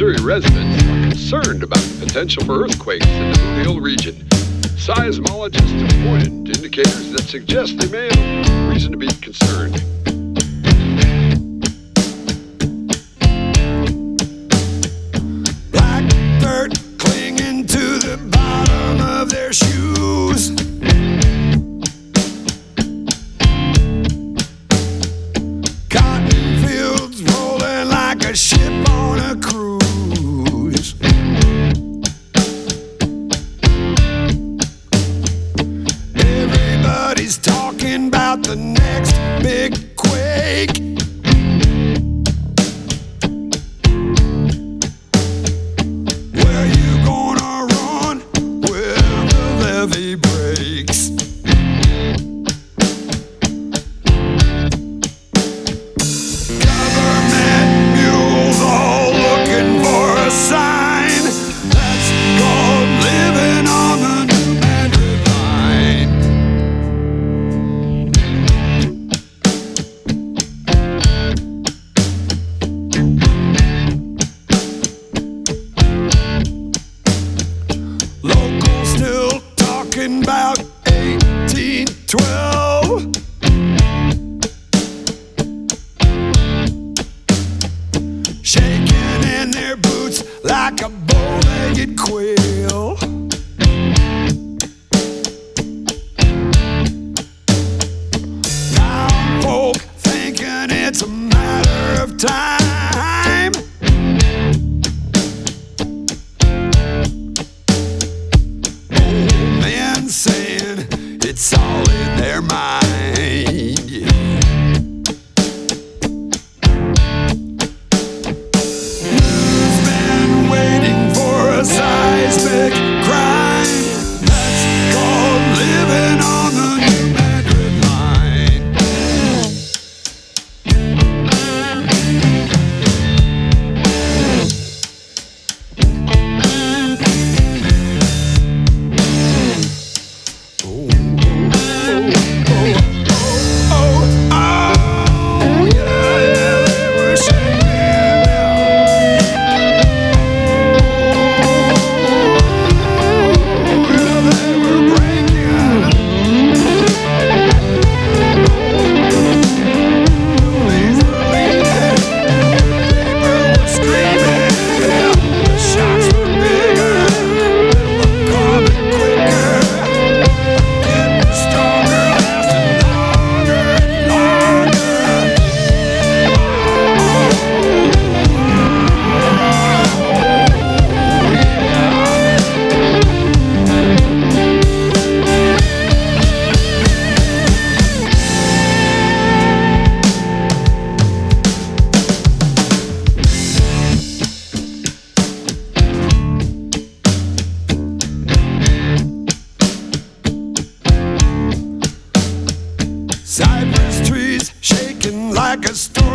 Missouri residents are concerned about the potential for earthquakes in the Mobile region. Seismologists have pointed to indicators that suggest they may have reason to be concerned. Black dirt clinging to the bottom of their shoes. Cotton fields rolling like a ship on a cruise. Everybody's talking about the next big quake. Where you gonna run when the levee breaks? Government mules all looking for a sign. That's called living on the New Madrid line. Locals still talking about 1812. Shaking in their boots like a bow-legged quail. Town folk thinking it's a matter of time. Old men saying it's all in their mind. Yeah. Who's been waiting for a seismic crime? That's called living on the New Madrid line. Oh, yeah, they were shaking they were breaking. Please believe it. People were screaming. The shots were bigger. They were coming quicker. Getting stronger, lasting longer and longer. Cypress trees shaking like a storm.